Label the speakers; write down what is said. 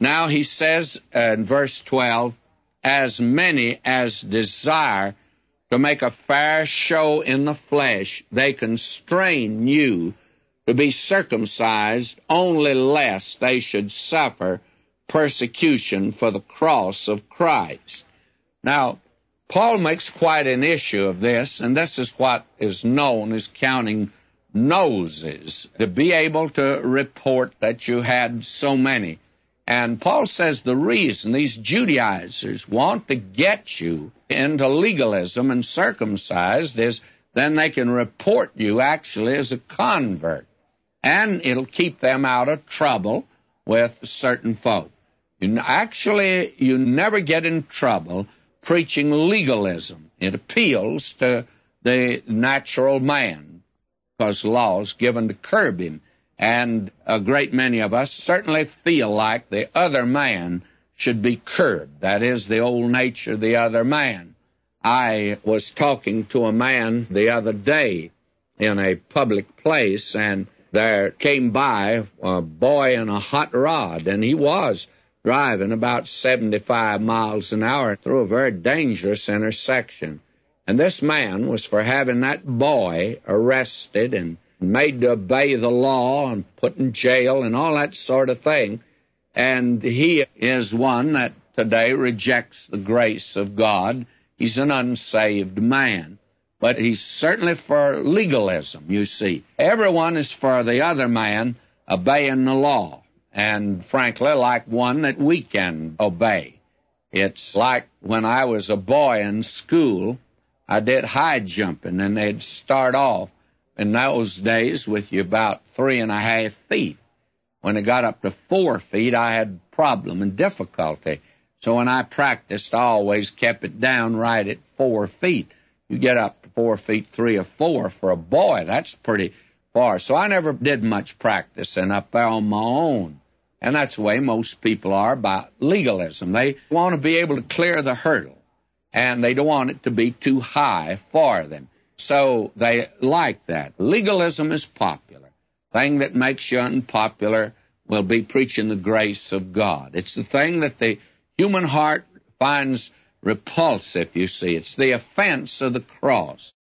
Speaker 1: Now he says in verse 12, as many as desire to make a fair show in the flesh, they constrain you to be circumcised, only lest they should suffer persecution for the cross of Christ. Now, Paul makes quite an issue of this, and this is what is known as counting noses, to be able to report that you had so many. And Paul says the reason these Judaizers want to get you into legalism and circumcised is then they can report you actually as a convert, and it'll keep them out of trouble with certain folk. You never get in trouble preaching legalism. It appeals to the natural man because law is given to curb him. And a great many of us certainly feel like the other man should be curbed. That is, the old nature of the other man. I was talking to a man the other day in a public place, and there came by a boy in a hot rod, and he was driving about 75 miles an hour through a very dangerous intersection. And this man was for having that boy arrested and made to obey the law and put in jail and all that sort of thing. And he is one that today rejects the grace of God. He's an unsaved man. But he's certainly for legalism, you see. Everyone is for the other man obeying the law, and frankly, like one that we can obey. It's like when I was a boy in school, I did high jumping, and they'd start off in those days with you about 3.5 feet. When it got up to 4 feet, I had problem and difficulty. So when I practiced, I always kept it down right at 4 feet. You get up to 4 feet 3 or 4 for a boy, that's pretty far. So I never did much practicing up there on my own. And that's the way most people are about legalism. They want to be able to clear the hurdle, and they don't want it to be too high for them. So they like that. Legalism is popular. Thing that makes you unpopular will be preaching the grace of God. It's the thing that the human heart finds repulsive, you see. It's the offense of the cross.